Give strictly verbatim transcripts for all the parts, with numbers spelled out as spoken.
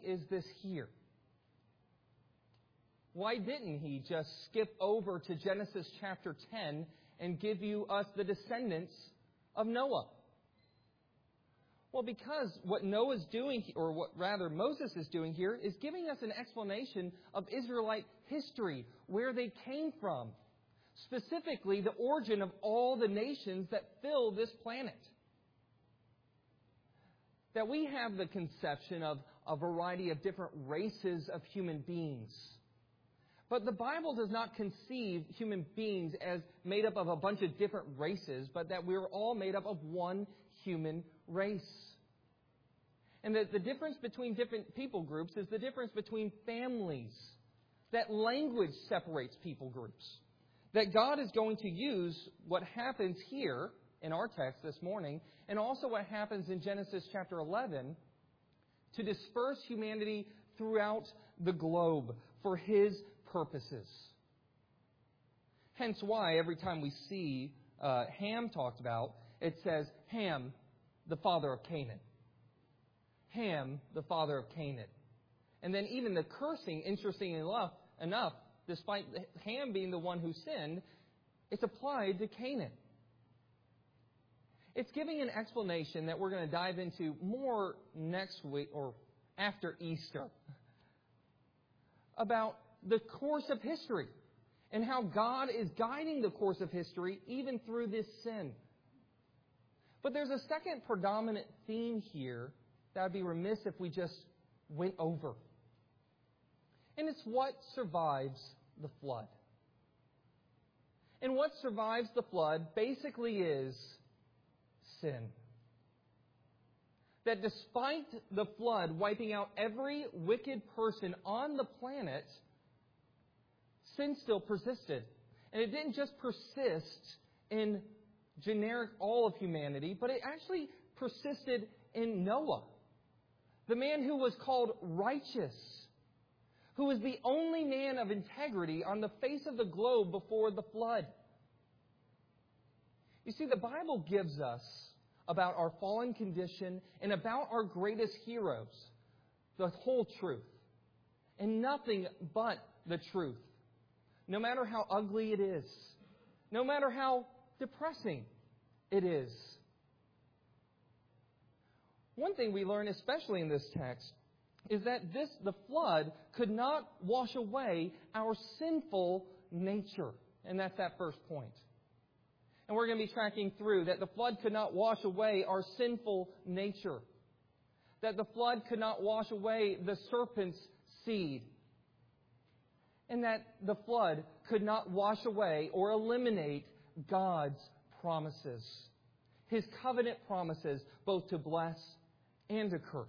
is this here? Why didn't He just skip over to Genesis chapter ten and give you us the descendants of Noah? Well, because what Noah's doing, or what rather Moses is doing here, is giving us an explanation of Israelite history, where they came from. Specifically, the origin of all the nations that fill this planet. That we have the conception of a variety of different races of human beings. But the Bible does not conceive human beings as made up of a bunch of different races, but that we're all made up of one human race. And that the difference between different people groups is the difference between families. That language separates people groups. That God is going to use what happens here in our text this morning, and also what happens in Genesis chapter eleven, to disperse humanity throughout the globe for His purposes. Hence why every time we see uh, Ham talked about, it says Ham, the father of Canaan. Ham, the father of Canaan. And then even the cursing, interestingly enough, enough, despite Ham being the one who sinned, it's applied to Canaan. It's giving an explanation that we're going to dive into more next week or after Easter about the course of history and how God is guiding the course of history even through this sin. But there's a second predominant theme here that I'd be remiss if we just went over. And it's what survives the flood. And what survives the flood basically is sin. That despite the flood wiping out every wicked person on the planet, sin still persisted. And it didn't just persist in generic all of humanity, but it actually persisted in Noah, the man who was called righteous, who was the only man of integrity on the face of the globe before the flood. You see, the Bible gives us about our fallen condition and about our greatest heroes the whole truth, and nothing but the truth. No matter how ugly it is, no matter how depressing it is. One thing we learn, especially in this text, is that this the flood could not wash away our sinful nature. And that's that first point. And we're going to be tracking through that the flood could not wash away our sinful nature. That the flood could not wash away the serpent's seed. And that the flood could not wash away or eliminate God's promises. His covenant promises, both to bless and to curse.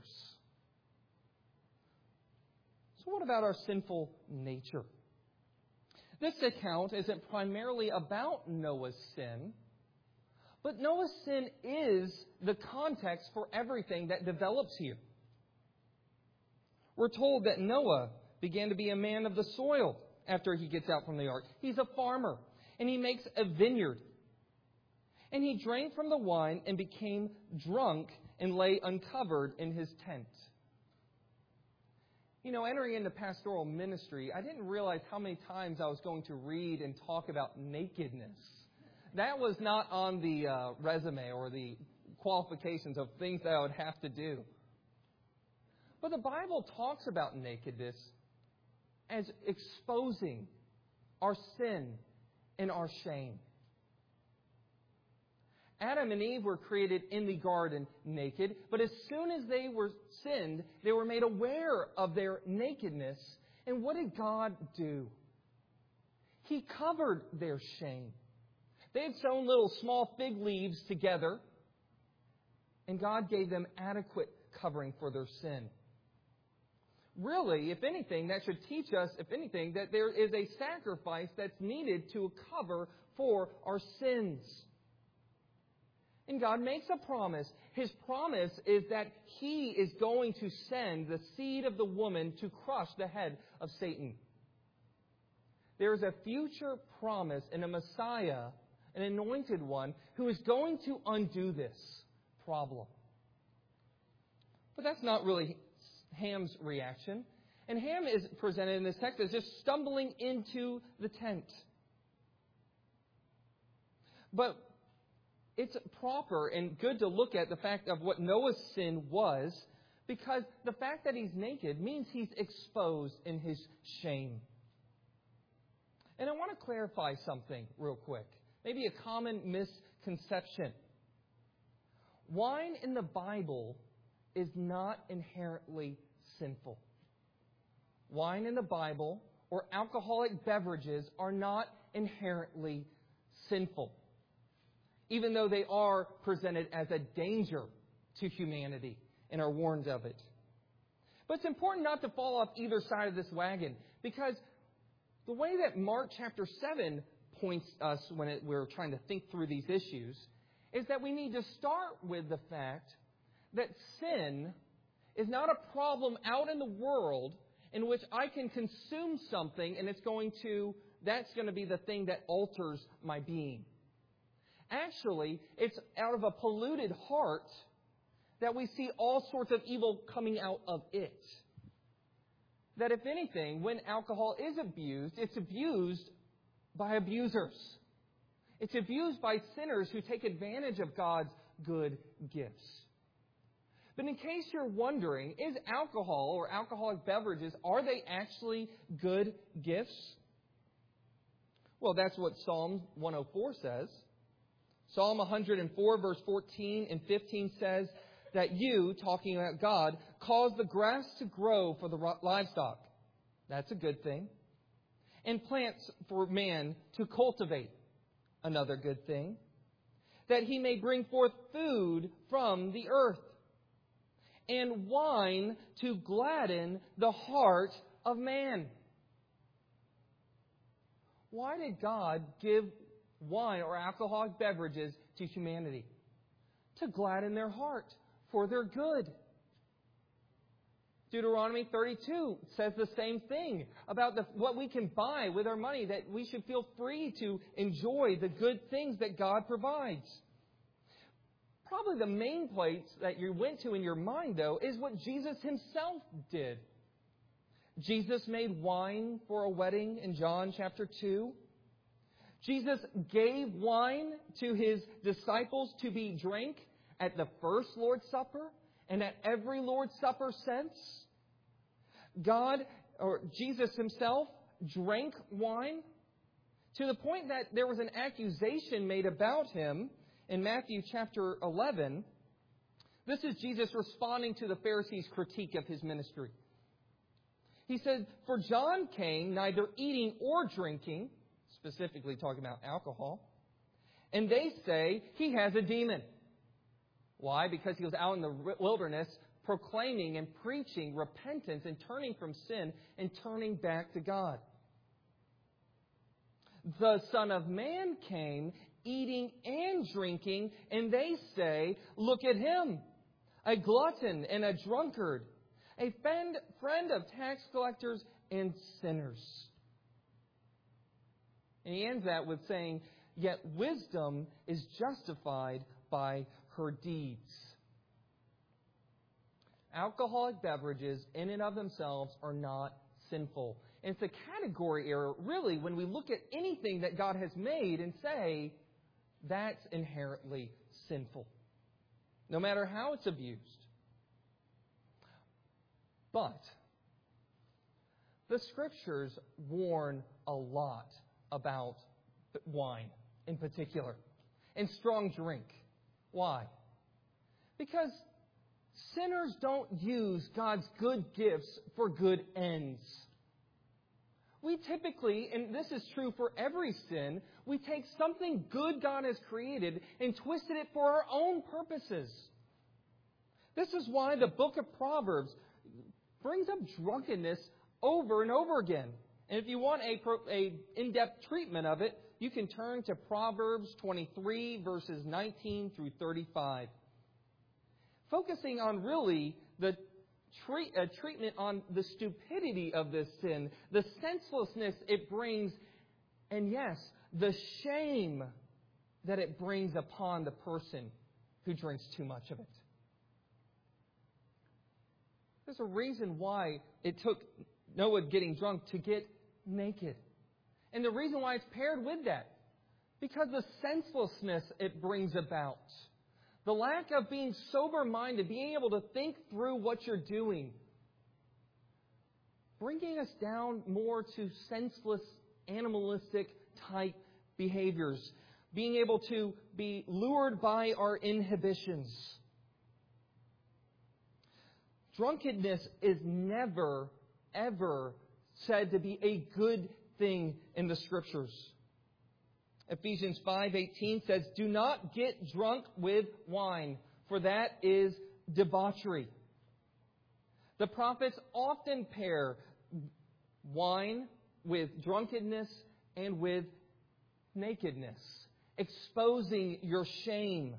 So what about our sinful nature? This account isn't primarily about Noah's sin, but Noah's sin is the context for everything that develops here. We're told that Noah began to be a man of the soil after he gets out from the ark. He's a farmer, and he makes a vineyard. And he drank from the wine and became drunk and lay uncovered in his tent. You know, entering into pastoral ministry, I didn't realize how many times I was going to read and talk about nakedness. That was not on the uh, resume or the qualifications of things that I would have to do. But the Bible talks about nakedness as exposing our sin and our shame. Adam and Eve were created in the garden naked, but as soon as they were sinned, they were made aware of their nakedness. And what did God do? He covered their shame. They had sewn little small fig leaves together, and God gave them adequate covering for their sin. Really, if anything, that should teach us, if anything, that there is a sacrifice that's needed to cover for our sins. And God makes a promise. His promise is that He is going to send the seed of the woman to crush the head of Satan. There is a future promise in a Messiah, an anointed one, who is going to undo this problem. But that's not really Ham's reaction. And Ham is presented in this text as just stumbling into the tent. But it's proper and good to look at the fact of what Noah's sin was, because the fact that he's naked means he's exposed in his shame. And I want to clarify something real quick. Maybe a common misconception. Wine in the Bible is not inherently sinful. Wine in the Bible or alcoholic beverages are not inherently sinful, even though they are presented as a danger to humanity and are warned of it. But it's important not to fall off either side of this wagon, because the way that Mark chapter seven points us when it, we're trying to think through these issues is that we need to start with the fact that sin is not a problem out in the world in which I can consume something and it's going to, that's going to be the thing that alters my being. Actually, it's out of a polluted heart that we see all sorts of evil coming out of it. That if anything, when alcohol is abused, it's abused by abusers. It's abused by sinners who take advantage of God's good gifts. But in case you're wondering, is alcohol or alcoholic beverages, are they actually good gifts? Well, that's what Psalm one oh four says. Psalm one hundred four, verse fourteen and fifteen says that you, talking about God, cause the grass to grow for the livestock. That's a good thing. And plants for man to cultivate. Another good thing. That he may bring forth food from the earth. And wine to gladden the heart of man. Why did God give wine or alcoholic beverages to humanity? To gladden their heart, for their good. Deuteronomy thirty-two says the same thing about the, what we can buy with our money, that we should feel free to enjoy the good things that God provides. Probably the main place that you went to in your mind, though, is what Jesus himself did. Jesus made wine for a wedding in John chapter two. Jesus gave wine to his disciples to be drank at the first Lord's Supper and at every Lord's Supper since. God, or Jesus himself, drank wine to the point that there was an accusation made about him in Matthew chapter eleven. This is Jesus responding to the Pharisees' critique of his ministry. He said, "For John came neither eating or drinking," specifically talking about alcohol, "and they say he has a demon." Why? Because he was out in the wilderness proclaiming and preaching repentance and turning from sin and turning back to God. The Son of Man came eating and drinking, and they say, "Look at him, a glutton and a drunkard, a friend, friend of tax collectors and sinners." And he ends that with saying, "Yet wisdom is justified by her deeds." Alcoholic beverages in and of themselves are not sinful. And it's a category error, really, when we look at anything that God has made and say, that's inherently sinful, no matter how it's abused. But the Scriptures warn a lot about wine in particular and strong drink. Why? Because sinners don't use God's good gifts for good ends. We typically, and this is true for every sin, we take something good God has created and twisted it for our own purposes. This is why the book of Proverbs brings up drunkenness over and over again. And if you want a, a in-depth treatment of it, you can turn to Proverbs twenty-three, verses nineteen through thirty-five. Focusing on really the treat, uh, treatment on the stupidity of this sin, the senselessness it brings, and yes, the shame that it brings upon the person who drinks too much of it. There's a reason why it took Noah getting drunk to get naked. And the reason why it's paired with that, because the senselessness it brings about. The lack of being sober-minded, being able to think through what you're doing. Bringing us down more to senseless, animalistic type behaviors. Being able to be lured by our inhibitions. Drunkenness is never, ever said to be a good thing in the Scriptures. Ephesians five eighteen says, "Do not get drunk with wine, for that is debauchery." The prophets often pair wine with drunkenness and with nakedness, exposing your shame.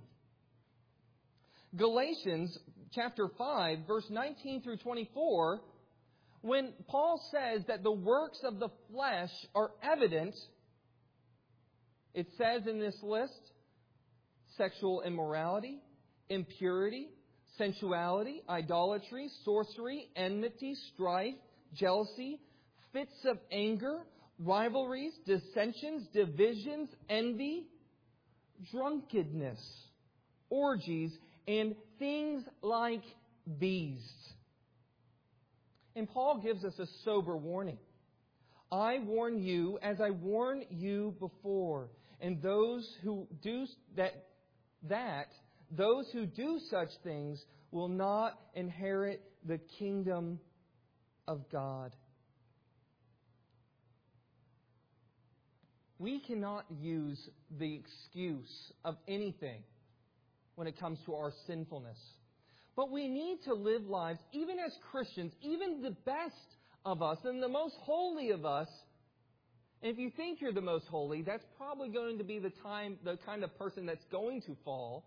Galatians chapter five, verse nineteen through twenty-four, when Paul says that the works of the flesh are evident, it says in this list, sexual immorality, impurity, sensuality, idolatry, sorcery, enmity, strife, jealousy, fits of anger, rivalries, dissensions, divisions, envy, drunkenness, orgies, and things like these. And Paul gives us a sober warning. I warn you, as I warned you before, and those who do that, that those who do such things will not inherit the kingdom of God. We cannot use the excuse of anything when it comes to our sinfulness. But we need to live lives, even as Christians, even the best of us and the most holy of us. And if you think you're the most holy, that's probably going to be the time, the kind of person that's going to fall.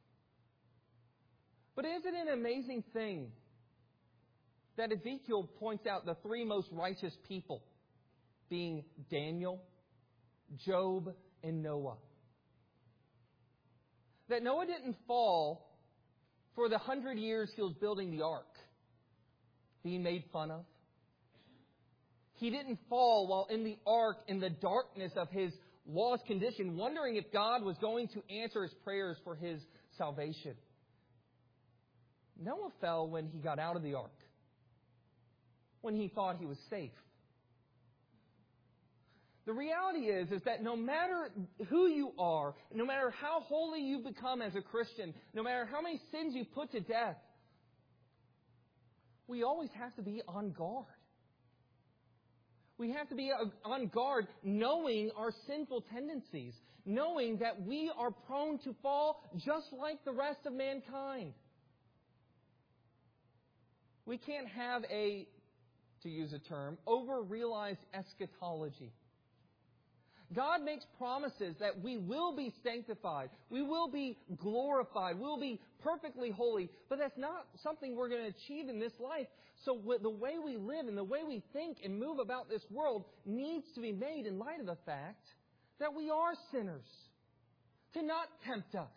But isn't it an amazing thing that Ezekiel points out the three most righteous people being Daniel, Job, and Noah? That Noah didn't fall for the hundred years he was building the ark, being made fun of. He didn't fall while in the ark in the darkness of his lost condition, wondering if God was going to answer his prayers for his salvation. Noah fell when he got out of the ark, when he thought he was safe. The reality is, is that no matter who you are, no matter how holy you become as a Christian, no matter how many sins you put to death, we always have to be on guard. We have to be on guard knowing our sinful tendencies, knowing that we are prone to fall just like the rest of mankind. We can't have a, to use a term, over-realized eschatology. God makes promises that we will be sanctified, we will be glorified, we will be perfectly holy, but that's not something we're going to achieve in this life. So the way we live and the way we think and move about this world needs to be made in light of the fact that we are sinners, to not tempt us.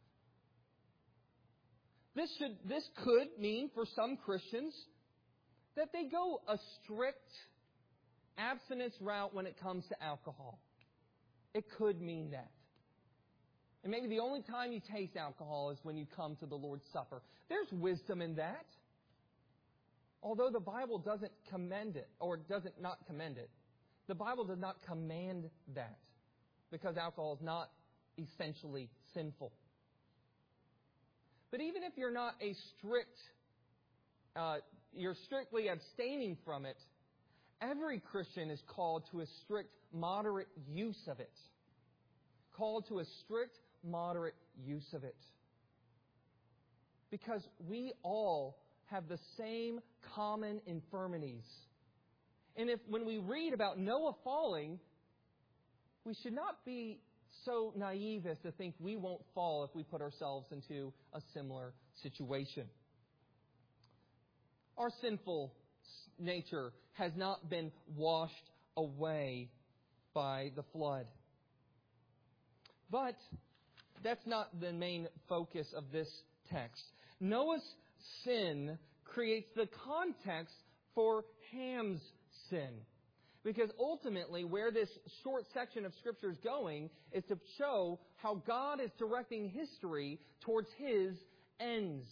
This should, this could mean for some Christians that they go a strict abstinence route when it comes to alcohol. It could mean that. And maybe the only time you taste alcohol is when you come to the Lord's Supper. There's wisdom in that. Although the Bible doesn't commend it, or doesn't not commend it, the Bible does not command that, because alcohol is not essentially sinful. But even if you're not a strict, uh, you're strictly abstaining from it, every Christian is called to a strict, moderate use of it. Called to a strict, moderate use of it. Because we all have the same common infirmities. And if when we read about Noah falling, we should not be so naive as to think we won't fall if we put ourselves into a similar situation. Our sinful nature has not been washed away by the flood. But that's not the main focus of this text. Noah's sin creates the context for Ham's sin. Because ultimately, where this short section of Scripture is going is to show how God is directing history towards His ends.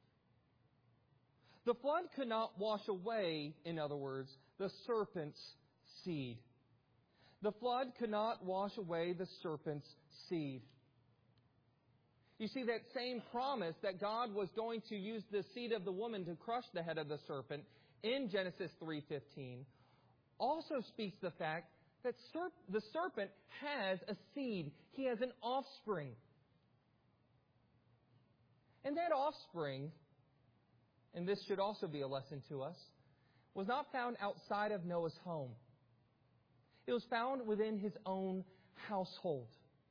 The flood could not wash away, in other words, the serpent's seed. The flood could not wash away the serpent's seed. You see, that same promise that God was going to use the seed of the woman to crush the head of the serpent in Genesis three fifteen also speaks the fact that serp- the serpent has a seed. He has an offspring. And that offspring, and this should also be a lesson to us, was not found outside of Noah's home. It was found within his own household.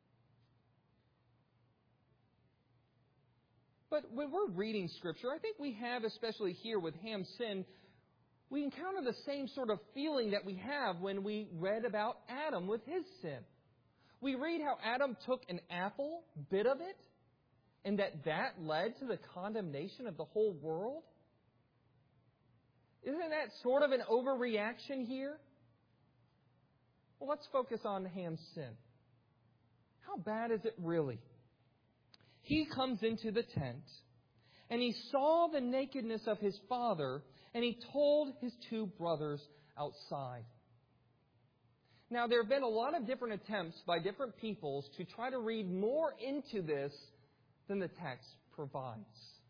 But when we're reading Scripture, I think we have, especially here with Ham's sin, we encounter the same sort of feeling that we have when we read about Adam with his sin. We read how Adam took an apple, bit of it, and that that led to the condemnation of the whole world. Isn't that sort of an overreaction here? Well, let's focus on Ham's sin. How bad is it really? He comes into the tent, and he saw the nakedness of his father, and he told his two brothers outside. Now, there have been a lot of different attempts by different peoples to try to read more into this than the text provides.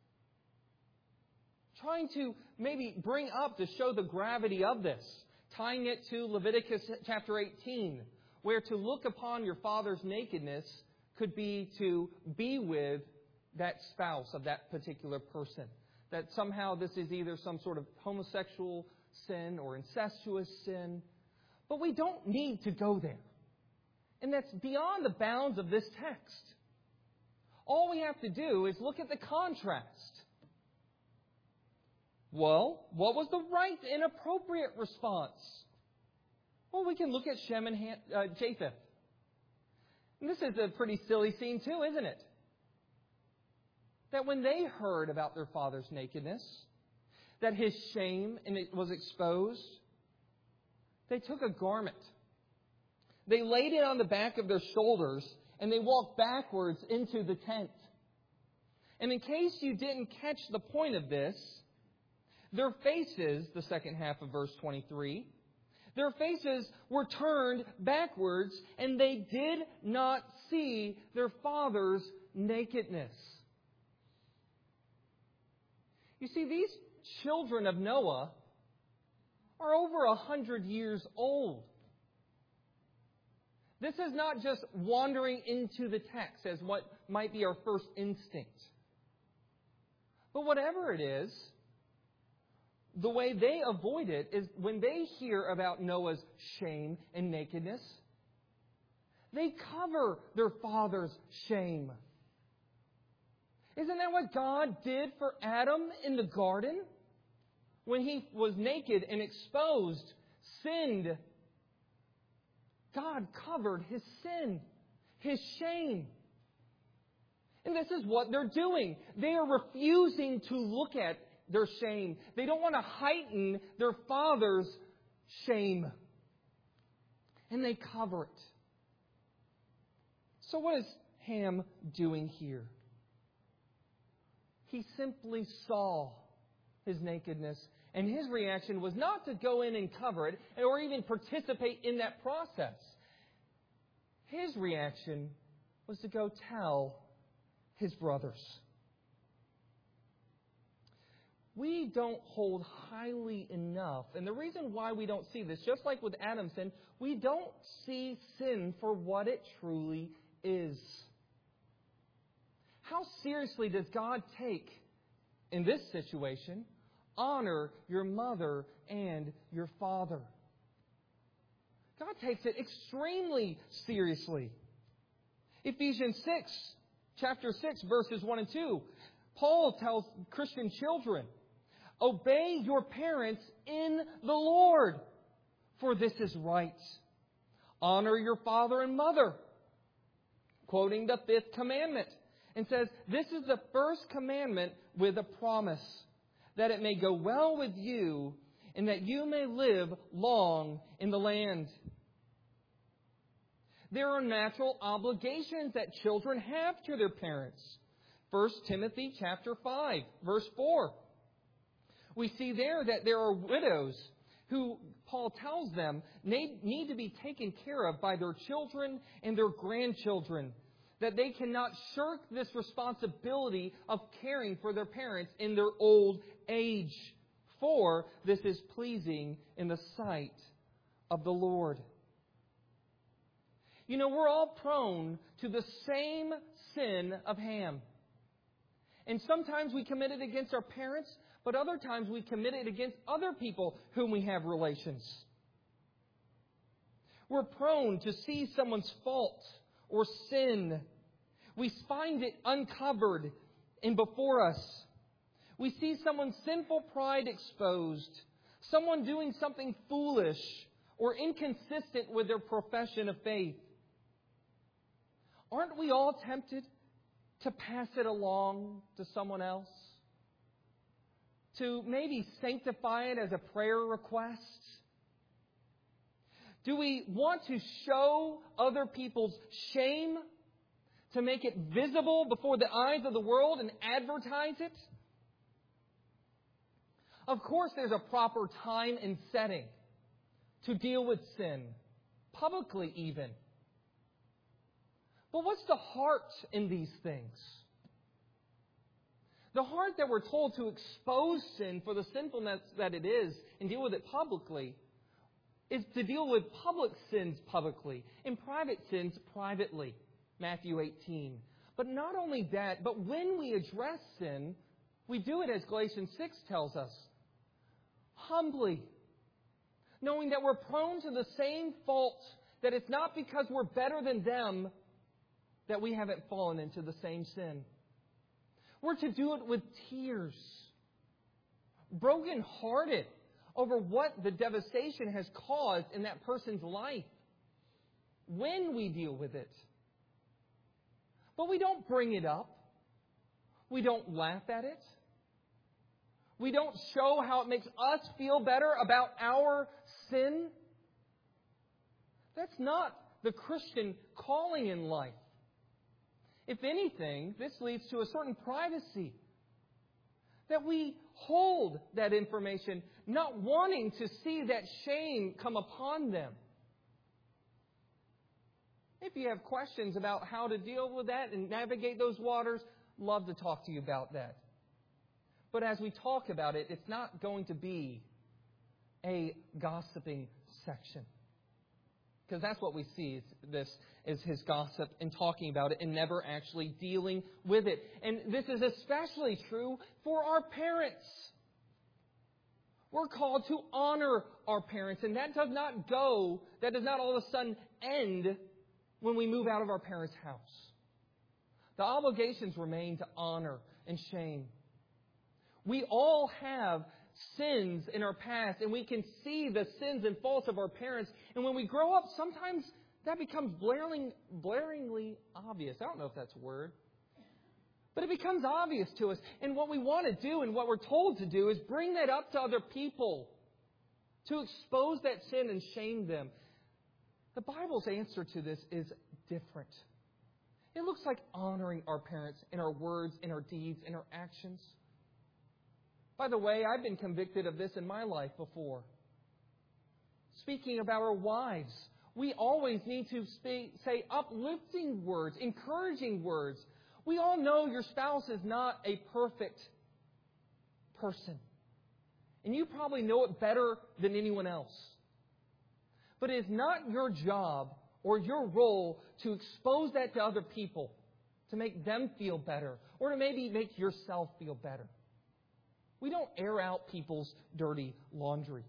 Trying to maybe bring up to show the gravity of this, tying it to Leviticus chapter eighteen, where to look upon your father's nakedness could be to be with that spouse of that particular person. That somehow this is either some sort of homosexual sin or incestuous sin. But we don't need to go there. And that's beyond the bounds of this text. All we have to do is look at the contrast. Well, what was the right and appropriate response? Well, we can look at Shem and Han- uh, Japheth. And this is a pretty silly scene too, isn't it? That when they heard about their father's nakedness, that his shame and it was exposed, they took a garment. They laid it on the back of their shoulders and they walked backwards into the tent. And in case you didn't catch the point of this, their faces, the second half of verse twenty-three, their faces were turned backwards and they did not see their father's nakedness. You see, these children of Noah are over a hundred years old. This is not just wandering into the text as what might be our first instinct. But whatever it is, the way they avoid it is when they hear about Noah's shame and nakedness, they cover their father's shame. Isn't that what God did for Adam in the garden? When he was naked and exposed, sinned, God covered his sin, his shame. And this is what they're doing. They are refusing to look at their shame. They don't want to heighten their father's shame. And they cover it. So what is Ham doing here? He simply saw his nakedness, and his reaction was not to go in and cover it or even participate in that process. His reaction was to go tell his brothers. We don't hold highly enough, and the reason why we don't see this, just like with Adam's sin, we don't see sin for what it truly is. How seriously does God take, in this situation, honor your mother and your father? God takes it extremely seriously. Ephesians six, chapter six, verses one and two, Paul tells Christian children, obey your parents in the Lord, for this is right. Honor your father and mother, quoting the fifth commandment. And says, this is the first commandment with a promise, that it may go well with you, and that you may live long in the land. There are natural obligations that children have to their parents. First Timothy chapter five, verse four. We see there that there are widows who, Paul tells them, need to be taken care of by their children and their grandchildren. That they cannot shirk this responsibility of caring for their parents in their old age. For this is pleasing in the sight of the Lord. You know, we're all prone to the same sin of Ham. And sometimes we commit it against our parents, but other times we commit it against other people whom we have relations. We're prone to see someone's fault or sin. We find it uncovered and before us. We see someone's sinful pride exposed, someone doing something foolish or inconsistent with their profession of faith. Aren't we all tempted to pass it along to someone else? To maybe sanctify it as a prayer request? Do we want to show other people's shame, to make it visible before the eyes of the world and advertise it? Of course, there's a proper time and setting to deal with sin, publicly even. But what's the heart in these things? The heart that we're told to expose sin for the sinfulness that it is and deal with it publicly is to deal with public sins publicly and private sins privately. Matthew eighteen. But not only that, but when we address sin, we do it as Galatians six tells us. Humbly. Knowing that we're prone to the same fault, that it's not because we're better than them that we haven't fallen into the same sin. We're to do it with tears, broken-hearted over what the devastation has caused in that person's life when we deal with it. But we don't bring it up. We don't laugh at it. We don't show how it makes us feel better about our sin. That's not the Christian calling in life. If anything, this leads to a certain privacy. That we hold that information, not wanting to see that shame come upon them. If you have questions about how to deal with that and navigate those waters, love to talk to you about that. But as we talk about it, it's not going to be a gossiping section. Because that's what we see is this is his gossip and talking about it and never actually dealing with it. And this is especially true for our parents. We're called to honor our parents. And that does not go, that does not all of a sudden end when we move out of our parents' house. The obligations remain to honor and shame. We all have sins in our past, and we can see the sins and faults of our parents. And when we grow up, sometimes that becomes blaring, blaringly obvious. I don't know if that's a word. But it becomes obvious to us. And what we want to do and what we're told to do is bring that up to other people, to expose that sin and shame them. The Bible's answer to this is different. It looks like honoring our parents in our words, in our deeds, in our actions. By the way, I've been convicted of this in my life before. Speaking about our wives, we always need to speak, say uplifting words, encouraging words. We all know your spouse is not a perfect person. And you probably know it better than anyone else. But it is not your job or your role to expose that to other people, to make them feel better, or to maybe make yourself feel better. We don't air out people's dirty laundry.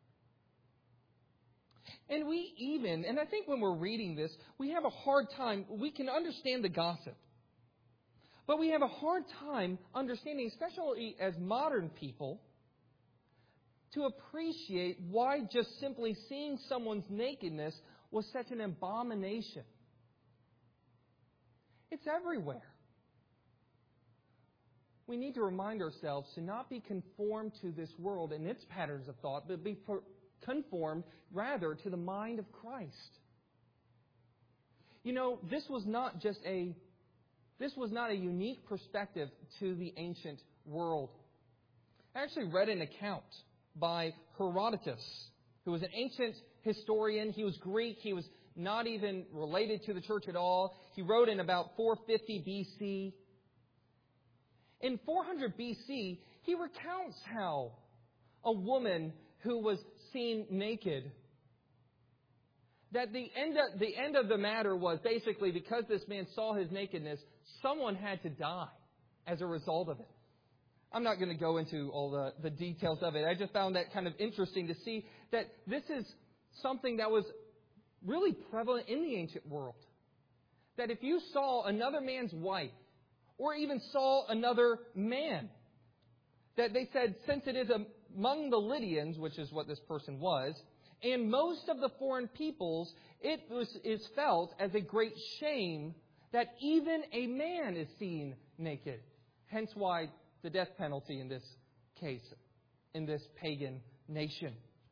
And we even, and I think when we're reading this, we have a hard time, we can understand the gossip. But we have a hard time understanding, especially as modern people, to appreciate why just simply seeing someone's nakedness was such an abomination. It's everywhere. we need to remind ourselves to not be conformed to this world and its patterns of thought, but be conformed rather to the mind of Christ. You know, this was not just a this was not a unique perspective to the ancient world. I actually read an account by Herodotus, who was an ancient historian. He was Greek. He was not even related to the church at all. He wrote in about four fifty B C. In four hundred B C, he recounts how a woman who was seen naked, that the end of, the end of the matter was basically because this man saw his nakedness, someone had to die as a result of it. I'm not going to go into all the, the details of it. I just found that kind of interesting to see that this is something that was really prevalent in the ancient world. That if you saw another man's wife, or even saw another man, that they said, since it is among the Lydians, which is what this person was, and most of the foreign peoples, it was, is felt as a great shame that even a man is seen naked. Hence why the death penalty in this case, in this pagan nation.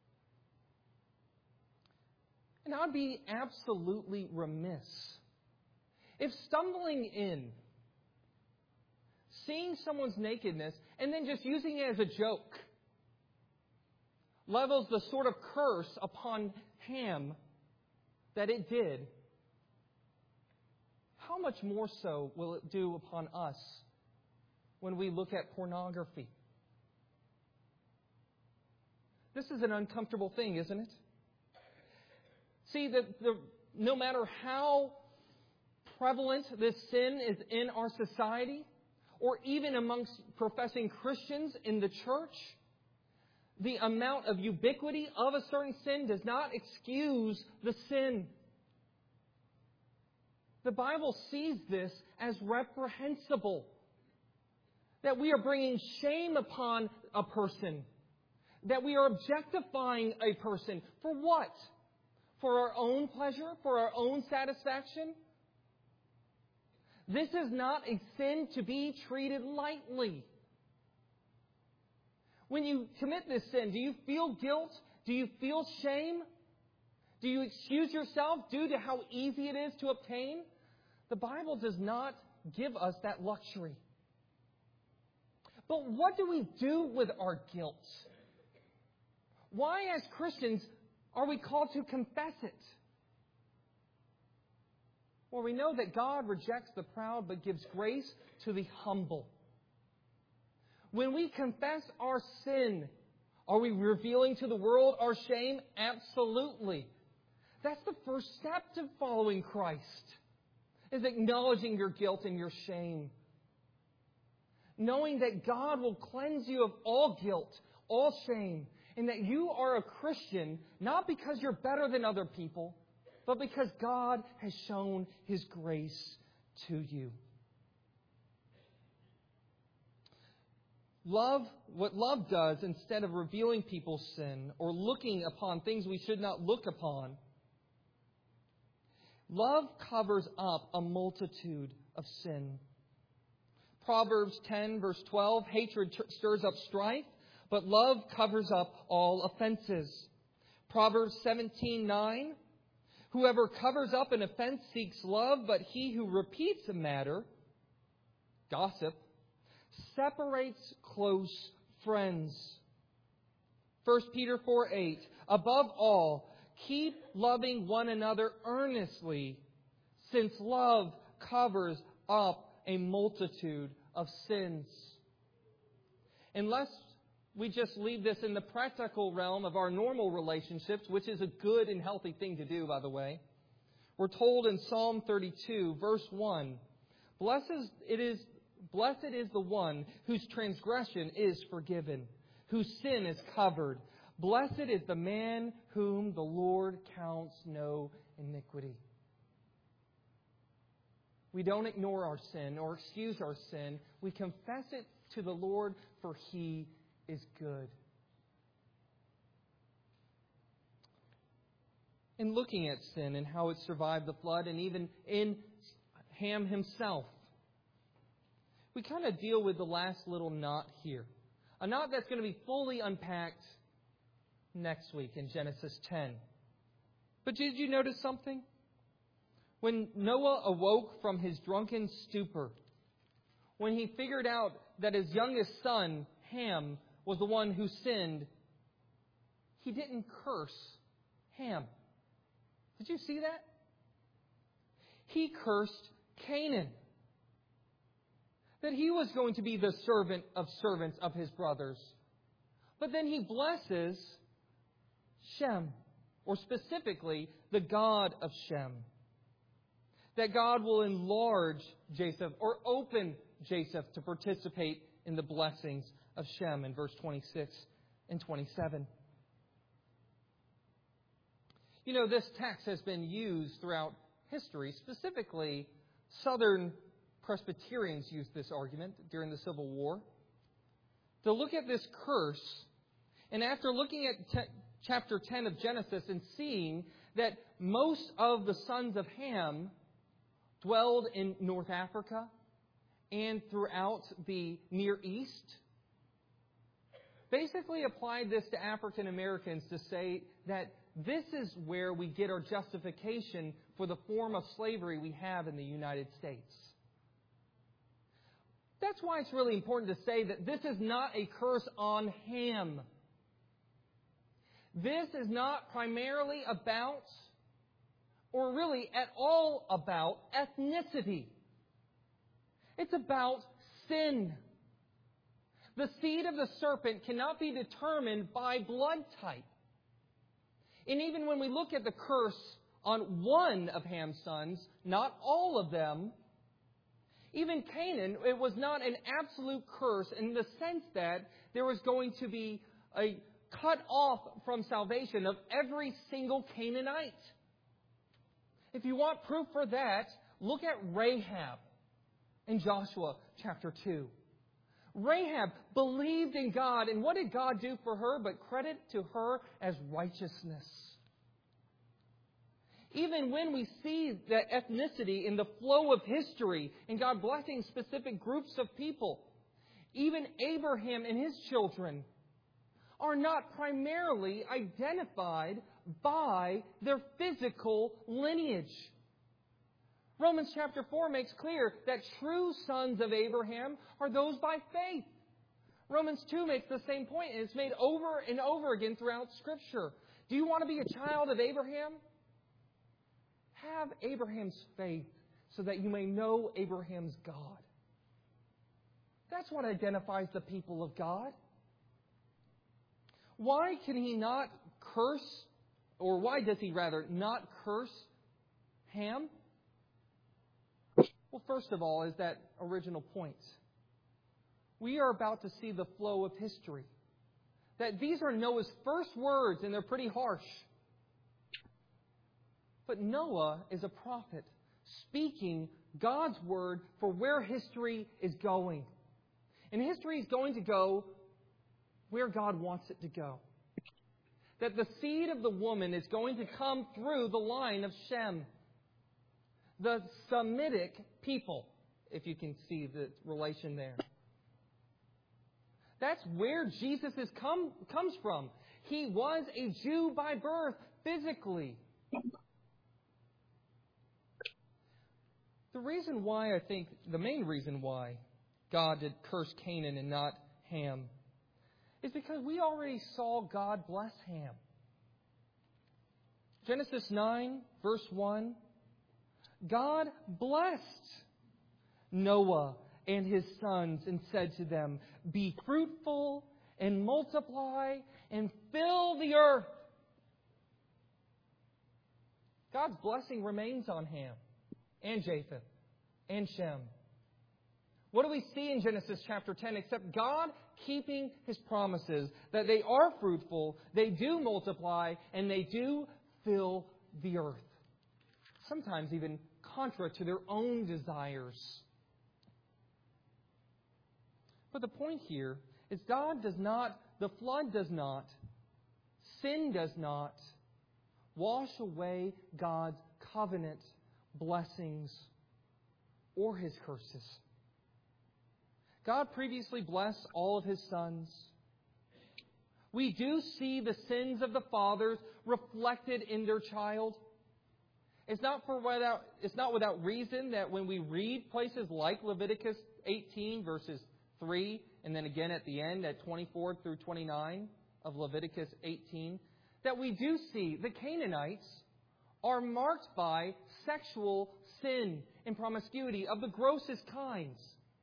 And I'd be absolutely remiss if stumbling in, seeing someone's nakedness, and then just using it as a joke, levels the sort of curse upon Ham that it did, how much more so will it do upon us when we look at pornography? This is an uncomfortable thing, isn't it? See, that the, no matter how prevalent this sin is in our society, or even amongst professing Christians in the church, the amount of ubiquity of a certain sin does not excuse the sin. The Bible sees this as reprehensible. That we are bringing shame upon a person. That we are objectifying a person. For what? For our own pleasure? For our own satisfaction? This is not a sin to be treated lightly. When you commit this sin, do you feel guilt? Do you feel shame? Do you excuse yourself due to how easy it is to obtain? The Bible does not give us that luxury. But what do we do with our guilt? Why, as Christians, are we called to confess it? Well, we know that God rejects the proud but gives grace to the humble. When we confess our sin, are we revealing to the world our shame? Absolutely. That's the first step to following Christ, is acknowledging your guilt and your shame. Knowing that God will cleanse you of all guilt, all shame, and that you are a Christian not because you're better than other people, but because God has shown His grace to you. Love, what love does, instead of revealing people's sin or looking upon things we should not look upon, love covers up a multitude of sin. Proverbs ten, verse twelve, hatred stirs up strife, but love covers up all offenses. Proverbs seventeen, nine, whoever covers up an offense seeks love, but he who repeats a matter, gossip, separates close friends. First Peter four, eight, above all, keep loving one another earnestly, since love covers up a multitude of sins. Unless we just leave this in the practical realm of our normal relationships, which is a good and healthy thing to do, by the way. We're told in Psalm thirty-two, verse one, Blessed it is, blessed is the one whose transgression is forgiven, whose sin is covered. Blessed is the man whom the Lord counts no iniquity. We don't ignore our sin or excuse our sin. We confess it to the Lord, for He is good. In looking at sin and how it survived the flood, and even in Ham himself, we kind of deal with the last little knot here. A knot that's going to be fully unpacked next week in Genesis ten. But did you notice something? When Noah awoke from his drunken stupor, when he figured out that his youngest son, Ham, was the one who sinned, he didn't curse Ham. Did you see that? He cursed Canaan. That he was going to be the servant of servants of his brothers. But then he blesses Shem, or specifically, the God of Shem. That God will enlarge Japheth, or open Japheth to participate in the blessings of Shem in verse twenty-six and twenty-seven. You know, this text has been used throughout history. Specifically, Southern Presbyterians used this argument during the Civil War. To look at this curse, and after looking at te- chapter ten of Genesis and seeing that most of the sons of Ham dwelled in North Africa and throughout the Near East, basically applied this to African Americans to say that this is where we get our justification for the form of slavery we have in the United States. That's why it's really important to say that this is not a curse on Ham. This is not primarily about, or really at all about, ethnicity. It's about sin. The seed of the serpent cannot be determined by blood type. And even when we look at the curse on one of Ham's sons, not all of them, even Canaan, it was not an absolute curse in the sense that there was going to be a cut off from salvation of every single Canaanite. If you want proof for that, look at Rahab in Joshua chapter two. Rahab believed in God, and what did God do for her but credit to her as righteousness? Even when we see that ethnicity in the flow of history and God blessing specific groups of people, even Abraham and his children are not primarily identified by their physical lineage. Romans chapter four makes clear that true sons of Abraham are those by faith. Romans two makes the same point, and it's made over and over again throughout Scripture. Do you want to be a child of Abraham? Have Abraham's faith so that you may know Abraham's God. That's what identifies the people of God. Why can he not curse, or why does he rather not curse Ham? Well, first of all, is that original point. We are about to see the flow of history. That these are Noah's first words, and they're pretty harsh. But Noah is a prophet, speaking God's word for where history is going. And history is going to go where God wants it to go. That the seed of the woman is going to come through the line of Shem. The Semitic people, if you can see the relation there. That's where Jesus is come, comes from. He was a Jew by birth, physically. The reason why, I think, the main reason why God did curse Canaan and not Ham is because we already saw God bless Ham. Genesis nine, verse one. God blessed Noah and his sons and said to them, "Be fruitful and multiply and fill the earth." God's blessing remains on Ham and Japheth and Shem. What do we see in Genesis chapter ten except God keeping His promises that they are fruitful, they do multiply, and they do fill the earth. Sometimes even contra to their own desires. But the point here is God does not, the flood does not, sin does not wash away God's covenant blessings or His curses. God previously blessed all of His sons. We do see the sins of the fathers reflected in their child. It's not for without, it's not without reason that when we read places like Leviticus eighteen, verses three, and then again at the end at twenty-four through twenty-nine of Leviticus eighteen, that we do see the Canaanites are marked by sexual sin and promiscuity of the grossest kinds.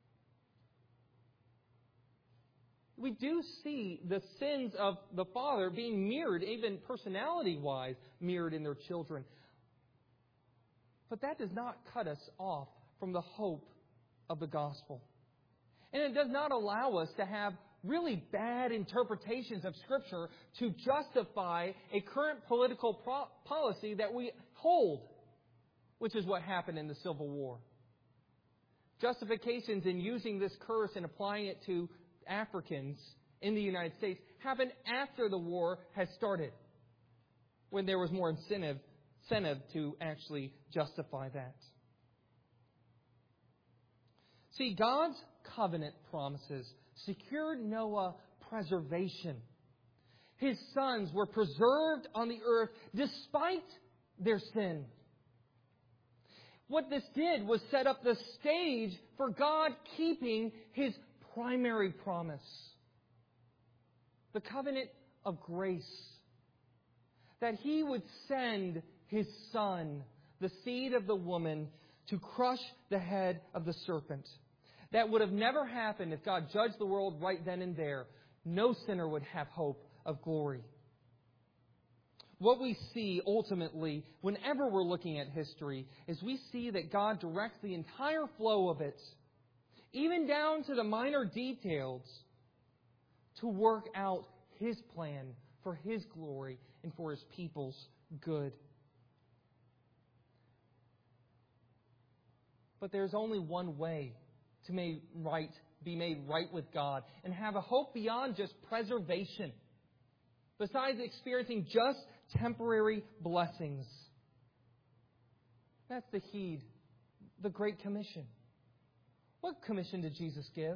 We do see the sins of the father being mirrored, even personality-wise, mirrored in their children. But that does not cut us off from the hope of the gospel. And it does not allow us to have really bad interpretations of Scripture to justify a current political pro- policy that we hold, which is what happened in the Civil War. Justifications in using this curse and applying it to Africans in the United States happened after the war had started, when there was more incentive, incentive to actually justify that. See, God's covenant promises secured Noah preservation. His sons were preserved on the earth despite their sin. What this did was set up the stage for God keeping His primary promise, the covenant of grace, that He would send His Son, the seed of the woman, to crush the head of the serpent. That would have never happened if God judged the world right then and there. No sinner would have hope of glory. What we see ultimately, whenever we're looking at history, is we see that God directs the entire flow of it, even down to the minor details, to work out His plan for His glory and for His people's good. But there's only one way to made right, be made right with God and have a hope beyond just preservation, besides experiencing just temporary blessings. That's the heed, the Great Commission. What commission did Jesus give?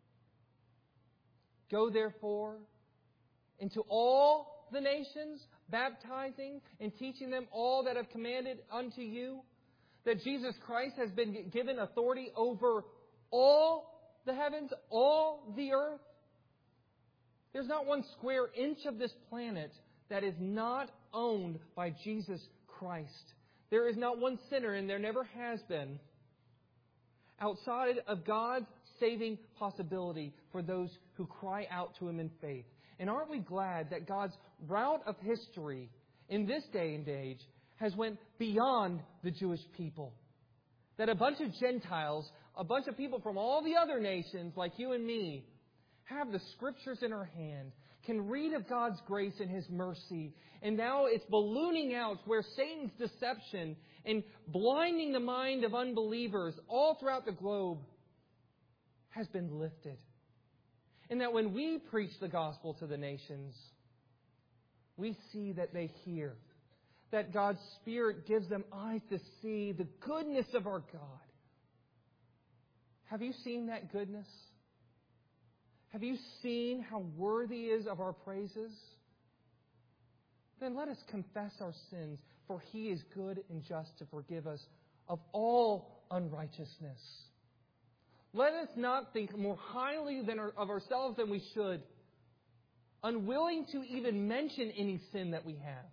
Go therefore into all the nations, baptizing and teaching them all that I've commanded unto you. That Jesus Christ has been given authority over all the heavens, all the earth. There's not one square inch of this planet that is not owned by Jesus Christ. There is not one sinner, and there never has been, outside of God's saving possibility for those who cry out to Him in faith. And aren't we glad that God's route of history in this day and age has went beyond the Jewish people? That a bunch of Gentiles, a bunch of people from all the other nations like you and me, have the Scriptures in our hand, can read of God's grace and His mercy. And now it's ballooning out where Satan's deception and blinding the mind of unbelievers all throughout the globe has been lifted. And that when we preach the gospel to the nations, we see that they hear. That God's Spirit gives them eyes to see the goodness of our God. Have you seen that goodness? Have you seen how worthy He is of our praises? Then let us confess our sins, for He is good and just to forgive us of all unrighteousness. Let us not think more highly than our, of ourselves than we should, unwilling to even mention any sin that we have.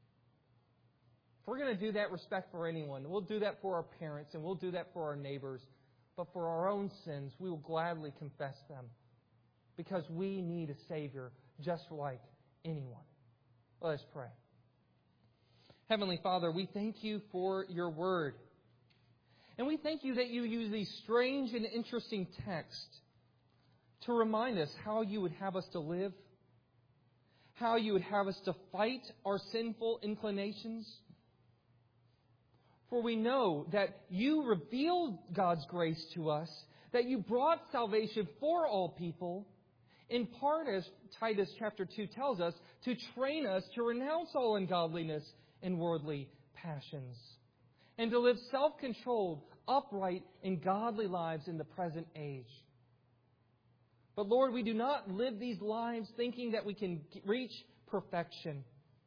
If we're going to do that respect for anyone, we'll do that for our parents and we'll do that for our neighbors. But for our own sins, we will gladly confess them, because we need a Savior just like anyone. Let us pray. Heavenly Father, we thank You for Your Word. And we thank You that You use these strange and interesting texts to remind us how You would have us to live, how You would have us to fight our sinful inclinations. For we know that You revealed God's grace to us, that You brought salvation for all people, in part, as Titus chapter two tells us, to train us to renounce all ungodliness and worldly passions, and to live self-controlled, upright, and godly lives in the present age. But Lord, we do not live these lives thinking that we can reach perfection.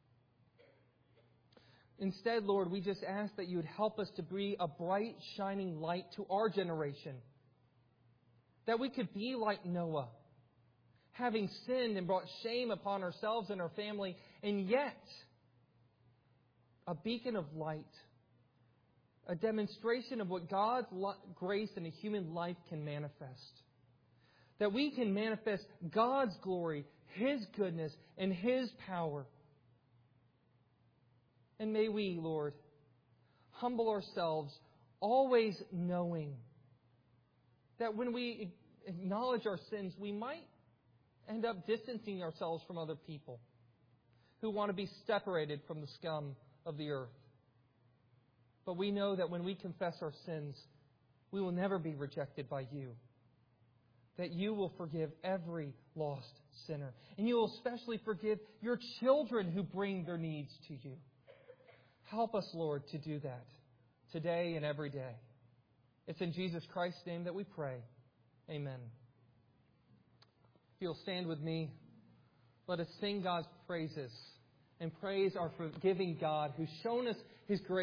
Instead, Lord, we just ask that you would help us to be a bright, shining light to our generation. That we could be like Noah, having sinned and brought shame upon ourselves and our family, and yet a beacon of light, a demonstration of what God's grace in a human life can manifest. That we can manifest God's glory, His goodness, and His power. And may we, Lord, humble ourselves, always knowing that when we acknowledge our sins, we might end up distancing ourselves from other people who want to be separated from the scum of the earth. But we know that when we confess our sins, we will never be rejected by you. That you will forgive every lost sinner. And you will especially forgive your children who bring their needs to you. Help us, Lord, to do that today and every day. It's in Jesus Christ's name that we pray. Amen. If you'll stand with me, let us sing God's praises and praise our forgiving God who's shown us His grace.